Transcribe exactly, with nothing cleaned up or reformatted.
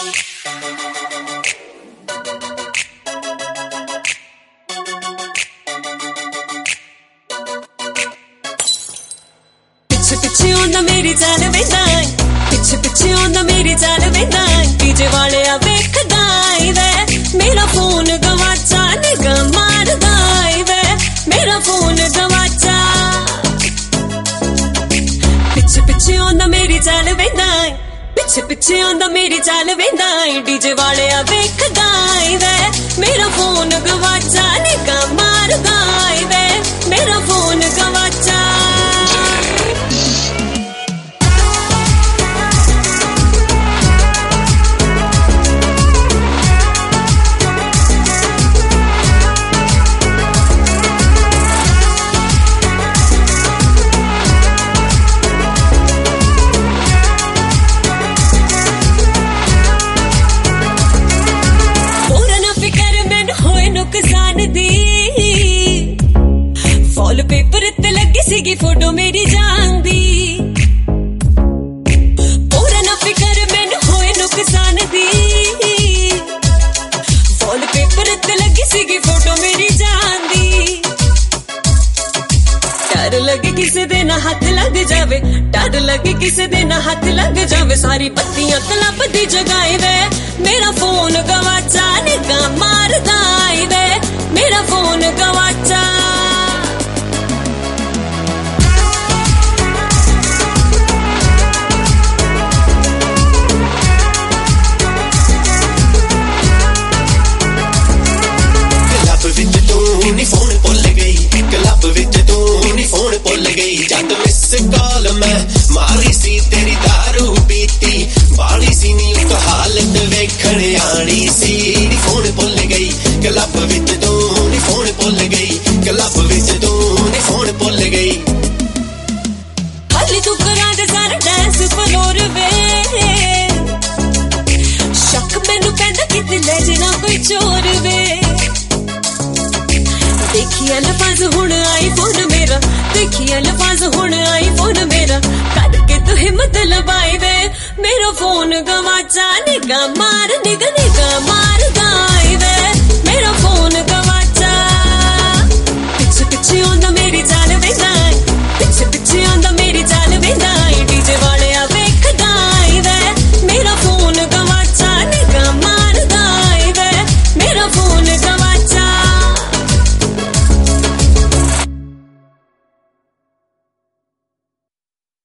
पिछे पिछे आंदा मेरी चाल वेंदा पिछे पिछे आंदा मेरी चाल वेंदा डीजे वाले आ वेखदा वे मेरा फोन गवाचा निगाह मारदा वे मेरा फोन गवाचा पिछे पिछे आंदा मेरी चाल वेंदा पिछे पिछे आंदा मेरी चाल वेंदा डीजे वाले आ वेखदा वे मेरा फोन गवाचा निगाह मारदा वे मेरा फोन गवाचा फॉल पेपर ते लगी सीगी फोटो मेरी जान दी पूरा ना फिकर मैनू होए नुकसान दी फॉल पेपर ते लगी सीगी फोटो मेरी जान दी डर लगे किसे दे ना हाथ लग जावे डर लगे किसे दे ना हाथ लग जावे सारी पत्तियां कलब दी जगाए वे मेरा फोन गवाचा निगाह मारदा वे मेरा फोन गवाचा फोन भुल गई क्लब विच तू नी फोन भुल गई जद मिस कॉल मैं मारी सी तेरी दारू पीती बाली सी नी उस हालत वेखण आनी सी नी फोन भुल गई क्लब विच तू नी फोन भुल गई क्लब विच तू नी फोन भुल गई हाली तू करा दे सारा डांस फ्लोर वे शक मैनू कहंदा किते ले जाना कोई चोर वे देखिया लफाज हुण आई फोन मेरा देखिया लफाज हुण आई फोन मेरा करके तू हिम्मत लबाई वे मेरा फोन गवाचा निगाह मार निगाह निगाह मार